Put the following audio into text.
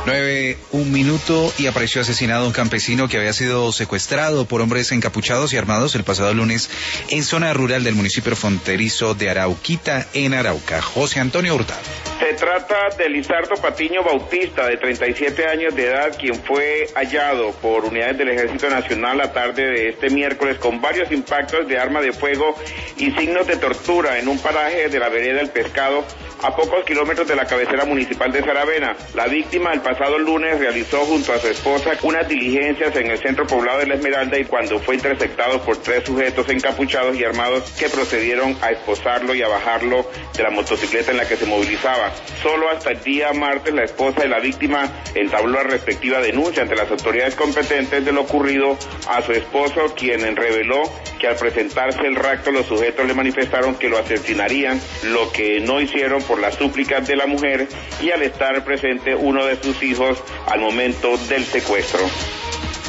9:01 y apareció asesinado un campesino que había sido secuestrado por hombres encapuchados y armados el pasado lunes en zona rural del municipio fronterizo de Arauquita, en Arauca. José Antonio Hurtado. Se trata de Lizardo Patiño Bautista, de 37 años de edad, quien fue hallado por unidades del Ejército Nacional la tarde de este miércoles con varios impactos de arma de fuego y signos de tortura en un paraje de la vereda del Pescado, a pocos kilómetros de la cabecera municipal de Saravena. La víctima el pasado lunes realizó junto a su esposa unas diligencias en el centro poblado de La Esmeralda y cuando fue interceptado por 3 sujetos encapuchados y armados que procedieron a esposarlo y a bajarlo de la motocicleta en la que se movilizaba. Solo hasta el día martes la esposa de la víctima entabló la respectiva denuncia ante las autoridades competentes de lo ocurrido a su esposo, quien reveló que al presentarse el rapto los sujetos le manifestaron que lo asesinarían, lo que no hicieron por las súplicas de la mujer y al estar presente uno de sus hijos al momento del secuestro.